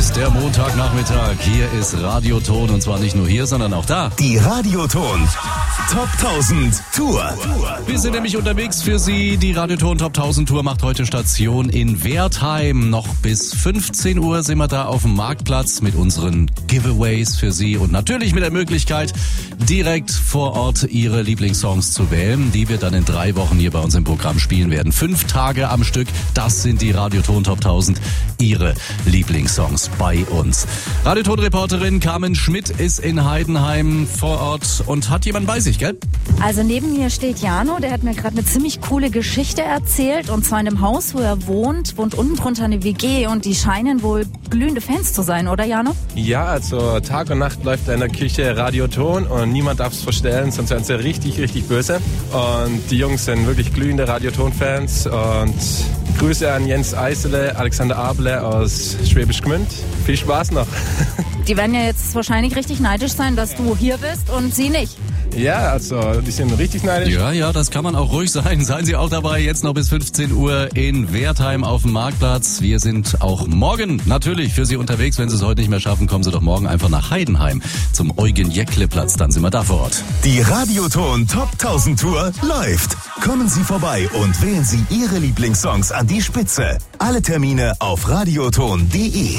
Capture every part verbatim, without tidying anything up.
ist der Montagnachmittag. Hier ist Radioton und zwar nicht nur hier, sondern auch da. Die Radioton Top tausend Tour. Wir sind nämlich unterwegs für Sie. Die Radioton Top tausend Tour macht heute Station in Wertheim. Noch bis fünfzehn Uhr sind wir da auf dem Marktplatz mit unseren Giveaways für Sie und natürlich mit der Möglichkeit, direkt vor Ort Ihre Lieblingssongs zu wählen, die wir dann in drei Wochen hier bei uns im Programm spielen werden. Fünf Tage am Stück, das sind die Radioton Top tausend, Ihre Lieblingssongs bei uns. Radioton-Reporterin Carmen Schmidt ist in Heidenheim vor Ort und hat jemanden bei sich, gell? Also neben mir steht Jano, der hat mir gerade eine ziemlich coole Geschichte erzählt. Und zwar in dem Haus, wo er wohnt, wohnt unten drunter eine W G und die scheinen wohl glühende Fans zu sein, oder Jano? Ja, also Tag und Nacht läuft in der Küche Radioton und niemand darf es verstellen, sonst werden sie richtig, richtig böse. Und die Jungs sind wirklich glühende Radioton-Fans und Grüße an Jens Eisele, Alexander Abele aus Schwäbisch Gmünd. Viel Spaß noch. Die werden ja jetzt wahrscheinlich richtig neidisch sein, dass du hier bist und sie nicht. Ja, also die sind richtig neidisch. Ja, ja, das kann man auch ruhig sein. Seien Sie auch dabei, jetzt noch bis fünfzehn Uhr in Wertheim auf dem Marktplatz. Wir sind auch morgen natürlich für Sie unterwegs. Wenn Sie es heute nicht mehr schaffen, kommen Sie doch morgen einfach nach Heidenheim zum Eugen-Jäckle-Platz. Dann sind wir da vor Ort. Die Radioton Top tausend Tour läuft. Kommen Sie vorbei und wählen Sie Ihre Lieblingssongs an die Spitze. Alle Termine auf radioton punkt de.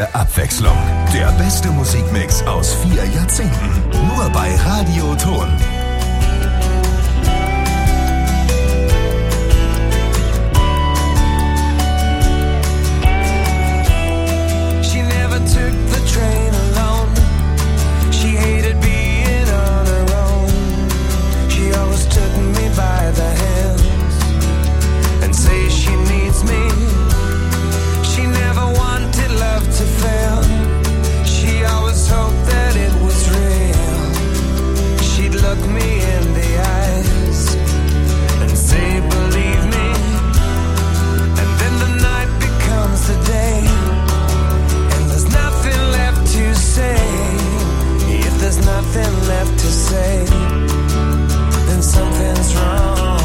Pure Abwechslung. Der beste Musikmix aus vier Jahrzehnten. Nur bei Radio Ton. She never took the train alone. She hated being on her own. She always took me by the hands and say she needs me. She never wanted love to fail. She always hoped that it was real. She'd look me in the eyes and say, believe me. And then the night becomes the day, and there's nothing left to say. If there's nothing left to say, then something's wrong.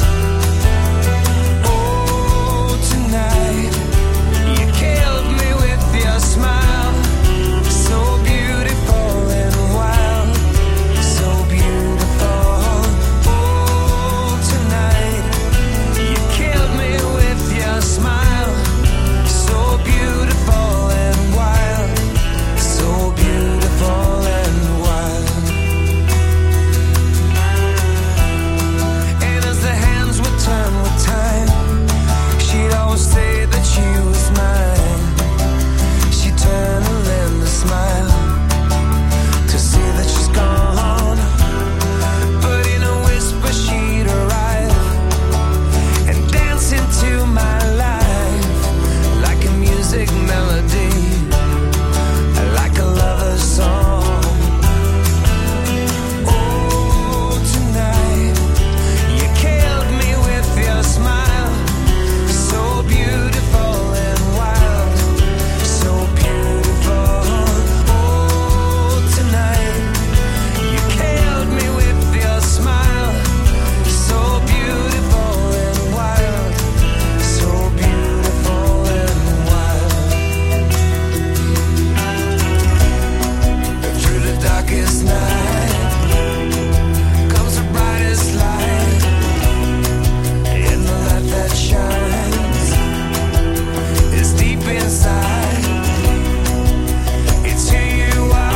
Oh, tonight you killed me with your smile, so beautiful and wild, so beautiful. Oh, tonight you killed me with your smile, so beautiful and wild, so beautiful and wild. And as the hands would turn with time, she'd always say that she was mine. She'd turn and lend a smile to see that she's gone. But in a whisper she'd arrive and dance into my life like a music melody, like a lover's song. Oh, tonight you killed me with your smile, so beautiful and wild, so beautiful. Oh, tonight you killed me with your smile, so beautiful and wild, so beautiful and wild. Through the darkest night comes the brightest light, and the light that shines is deep inside. It's who you are.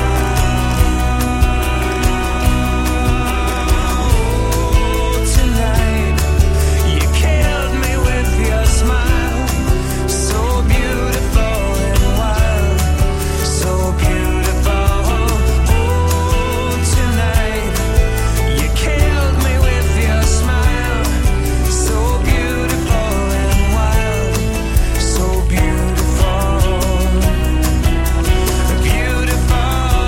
Oh, tonight you killed me with your smile, so beautiful and wild, so beautiful. Oh, tonight you killed me with your smile, so beautiful and wild, so beautiful, beautiful.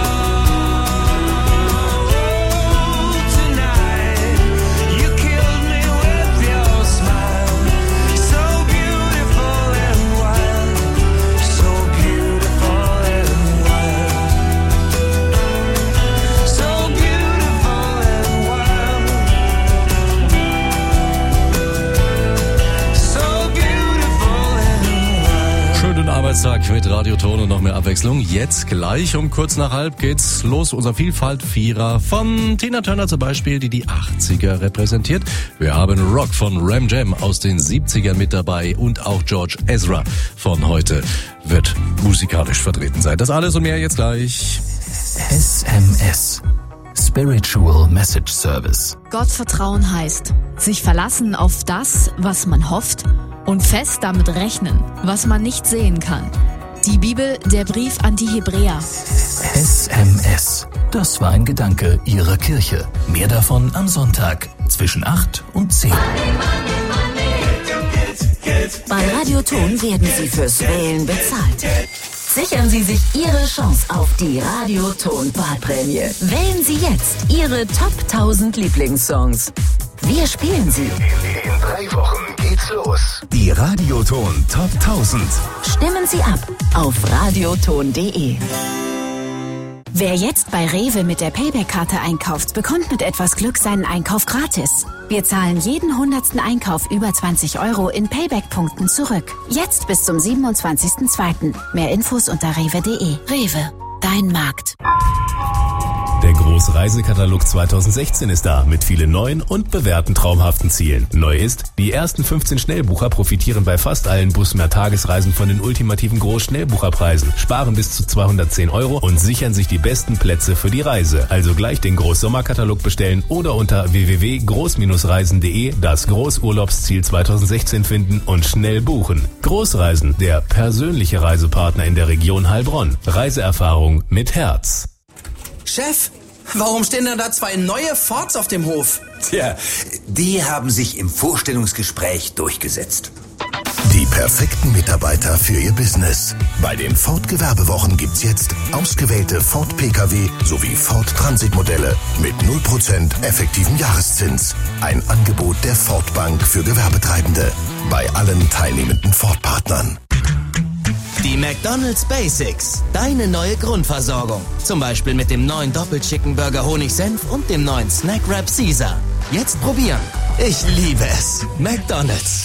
Oh, tonight you killed me with your smile, so beautiful and wild, so beautiful and wild, so beautiful and wild, so beautiful and wild. Schönen Arbeitstag mit Radioton und noch mehr Abwechslung. Jetzt gleich um kurz nach halb geht's los. Unser Vielfalt-Vierer von Tina Turner zum Beispiel, die die achtziger repräsentiert. Wir haben Rock von Ram Jam aus den siebzigern mit dabei und auch George Ezra von heute wird musikalisch vertreten sein. Das alles und mehr jetzt gleich. S M S. Spiritual Message Service. Gottvertrauen heißt, sich verlassen auf das, was man hofft und fest damit rechnen, was man nicht sehen kann. Die Bibel, der Brief an die Hebräer. S M S. Das war ein Gedanke Ihrer Kirche. Mehr davon am Sonntag zwischen acht und zehn. Bei Radioton werden Sie fürs Wählen bezahlt. Sichern Sie sich Ihre Chance auf die Radioton-Wahlprämie. Wählen Sie jetzt Ihre Top tausend Lieblingssongs. Wir spielen sie. In drei Wochen geht's los. Die Radioton Top tausend. Stimmen Sie ab auf radioton punkt de. Wer jetzt bei Rewe mit der Payback-Karte einkauft, bekommt mit etwas Glück seinen Einkauf gratis. Wir zahlen jeden hundertsten Einkauf über zwanzig Euro in Payback-Punkten zurück. Jetzt bis zum siebenundzwanzigsten zweiten Mehr Infos unter rewe punkt de. Rewe, dein Markt. Der Der Großreisekatalog zweitausendsechzehn ist da mit vielen neuen und bewährten traumhaften Zielen. Neu ist, die ersten fünfzehn Schnellbucher profitieren bei fast allen Bus-Mehr-Tagesreisen von den ultimativen Groß-Schnellbucherpreisen, sparen bis zu zweihundertzehn Euro und sichern sich die besten Plätze für die Reise. Also gleich den Großsommerkatalog bestellen oder unter w w w punkt groß reisen punkt de das Großurlaubsziel zweitausendsechzehn finden und schnell buchen. Großreisen, der persönliche Reisepartner in der Region Heilbronn. Reiseerfahrung mit Herz. Chef, warum stehen denn da zwei neue Fords auf dem Hof? Tja, die haben sich im Vorstellungsgespräch durchgesetzt. Die perfekten Mitarbeiter für Ihr Business. Bei den Ford Gewerbewochen gibt's jetzt ausgewählte Ford P K W sowie Ford Transit Modelle mit null Prozent effektivem Jahreszins. Ein Angebot der Ford Bank für Gewerbetreibende. Bei allen teilnehmenden Ford-Partnern. Die McDonald's Basics, deine neue Grundversorgung. Zum Beispiel mit dem neuen Doppel-Chicken Burger Honig-Senf und dem neuen Snack Wrap Caesar. Jetzt probieren. Ich liebe es. McDonald's.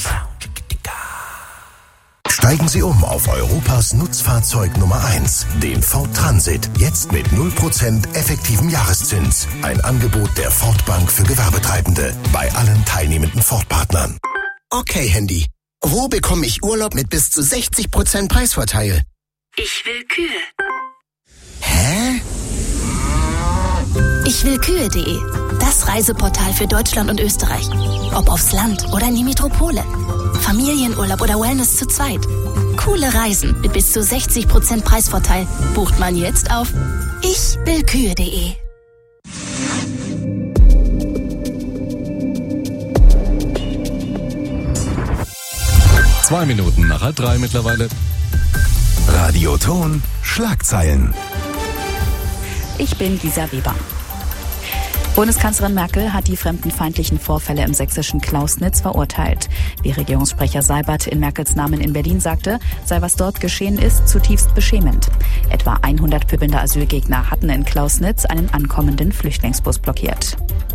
Steigen Sie um auf Europas Nutzfahrzeug Nummer eins, den Ford Transit. Jetzt mit null Prozent effektivem Jahreszins. Ein Angebot der Ford Bank für Gewerbetreibende. Bei allen teilnehmenden Ford-Partnern. Okay, Handy. Wo bekomme ich Urlaub mit bis zu sechzig Prozent Preisvorteil? Ich will Kühe. Hä? Ich will Kühe punkt de. Das Reiseportal für Deutschland und Österreich. Ob aufs Land oder in die Metropole. Familienurlaub oder Wellness zu zweit. Coole Reisen mit bis zu sechzig Prozent Preisvorteil bucht man jetzt auf ich will Kühe punkt de. Zwei Minuten nach halb drei mittlerweile. Radioton Schlagzeilen. Ich bin Lisa Weber. Bundeskanzlerin Merkel hat die fremdenfeindlichen Vorfälle im sächsischen Klausnitz verurteilt. Wie Regierungssprecher Seibert in Merkels Namen in Berlin sagte, sei was dort geschehen ist, zutiefst beschämend. Etwa hundert pöbelnde Asylgegner hatten in Klausnitz einen ankommenden Flüchtlingsbus blockiert.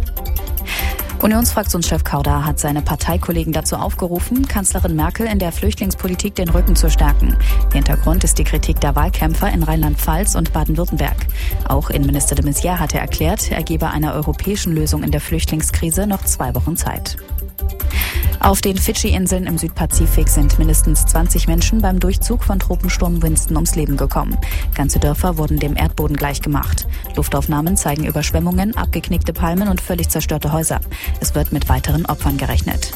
Unionsfraktionschef Kauder hat seine Parteikollegen dazu aufgerufen, Kanzlerin Merkel in der Flüchtlingspolitik den Rücken zu stärken. Hintergrund ist die Kritik der Wahlkämpfer in Rheinland-Pfalz und Baden-Württemberg. Auch Innenminister de Maizière hatte erklärt, er gebe einer europäischen Lösung in der Flüchtlingskrise noch zwei Wochen Zeit. Auf den Fidschi-Inseln im Südpazifik sind mindestens zwanzig Menschen beim Durchzug von Tropensturm Winston ums Leben gekommen. Ganze Dörfer wurden dem Erdboden gleichgemacht. Luftaufnahmen zeigen Überschwemmungen, abgeknickte Palmen und völlig zerstörte Häuser. Es wird mit weiteren Opfern gerechnet.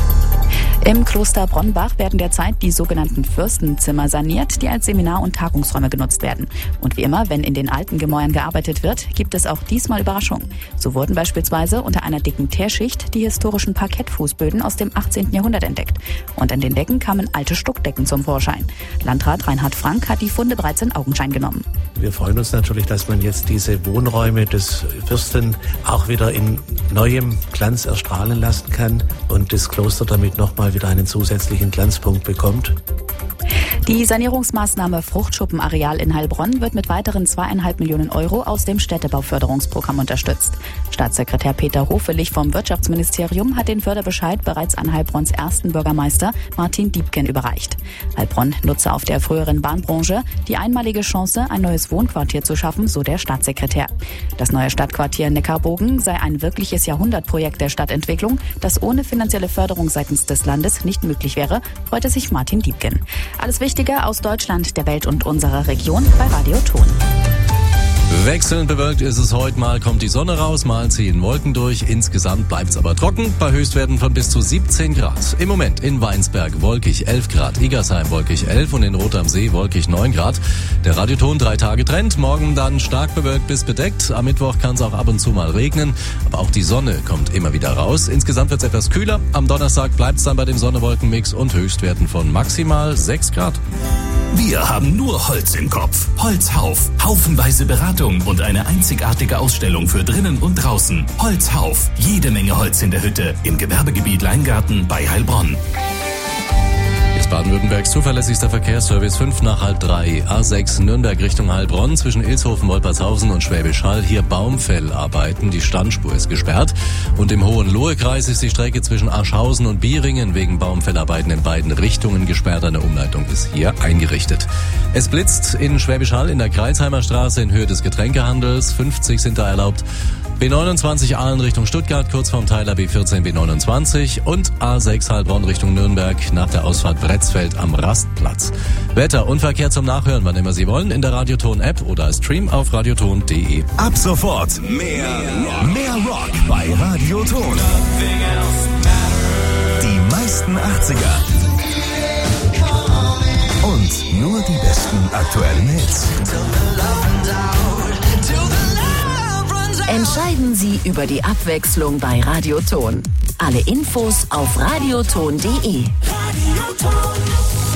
Im Kloster Bronnbach werden derzeit die sogenannten Fürstenzimmer saniert, die als Seminar- und Tagungsräume genutzt werden. Und wie immer, wenn in den alten Gemäuern gearbeitet wird, gibt es auch diesmal Überraschungen. So wurden beispielsweise unter einer dicken Teerschicht die historischen Parkettfußböden aus dem achtzehnten Jahrhundert entdeckt. Und an den Decken kamen alte Stuckdecken zum Vorschein. Landrat Reinhard Frank hat die Funde bereits in Augenschein genommen. Wir freuen uns natürlich, dass man jetzt diese Wohnräume des Fürsten auch wieder in neuem Glanz erstrahlen lassen kann und das Kloster damit nochmal wieder einen zusätzlichen Glanzpunkt bekommt. Die Sanierungsmaßnahme Fruchtschuppenareal in Heilbronn wird mit weiteren zweieinhalb Millionen Euro aus dem Städtebauförderungsprogramm unterstützt. Staatssekretär Peter Hofelich vom Wirtschaftsministerium hat den Förderbescheid bereits an Heilbronns ersten Bürgermeister Martin Diebken überreicht. Heilbronn nutze auf der früheren Bahnbranche die einmalige Chance, ein neues Wohnquartier zu schaffen, so der Staatssekretär. Das neue Stadtquartier Neckarbogen sei ein wirkliches Jahrhundertprojekt der Stadtentwicklung, das ohne finanzielle Förderung seitens des Landes nicht möglich wäre, freute sich Martin Diebken. Alles Wichtige aus Deutschland, der Welt und unserer Region bei Radio Ton. Wechselnd bewölkt ist es heute, mal kommt die Sonne raus, mal ziehen Wolken durch. Insgesamt bleibt es aber trocken, bei Höchstwerten von bis zu siebzehn Grad. Im Moment in Weinsberg wolkig elf Grad, Igersheim wolkig elf und in Rot am See wolkig neun Grad. Der Radioton drei Tage Trend, morgen dann stark bewölkt bis bedeckt. Am Mittwoch kann es auch ab und zu mal regnen, aber auch die Sonne kommt immer wieder raus. Insgesamt wird es etwas kühler. Am Donnerstag bleibt es dann bei dem Sonne-Wolken-Mix und Höchstwerten von maximal sechs Grad. Wir haben nur Holz im Kopf. Holzhauf. Haufenweise Beratung und eine einzigartige Ausstellung für drinnen und draußen. Holzhauf. Jede Menge Holz in der Hütte im Gewerbegebiet Leingarten bei Heilbronn. ist Baden-Württembergs zuverlässigster Verkehrsservice. Fünf nach halb drei. A sechs Nürnberg Richtung Heilbronn zwischen Ilshofen, Wolpertshausen und Schwäbisch Hall. Hier Baumfellarbeiten. Die Standspur ist gesperrt. Und im Hohenlohe-Kreis ist die Strecke zwischen Aschhausen und Bieringen wegen Baumfellarbeiten in beiden Richtungen gesperrt. Eine Umleitung ist hier eingerichtet. Es blitzt in Schwäbisch Hall in der Kreilsheimer Straße in Höhe des Getränkehandels. fünfzig sind da erlaubt. B neunundzwanzig Aalen Richtung Stuttgart, kurz vorm Teiler B vierzehn B neunundzwanzig und A sechs Heilbronn Richtung Nürnberg nach der Ausfahrt Bretzfeld am Rastplatz. Wetter und Verkehr zum Nachhören, wann immer Sie wollen, in der Radioton-App oder als Stream auf radioton punkt de. Ab sofort mehr, mehr Rock bei Radioton. Die meisten achtziger. Und nur die besten aktuellen Hits. Entscheiden Sie über die Abwechslung bei Radioton. Alle Infos auf radioton punkt de. Radioton.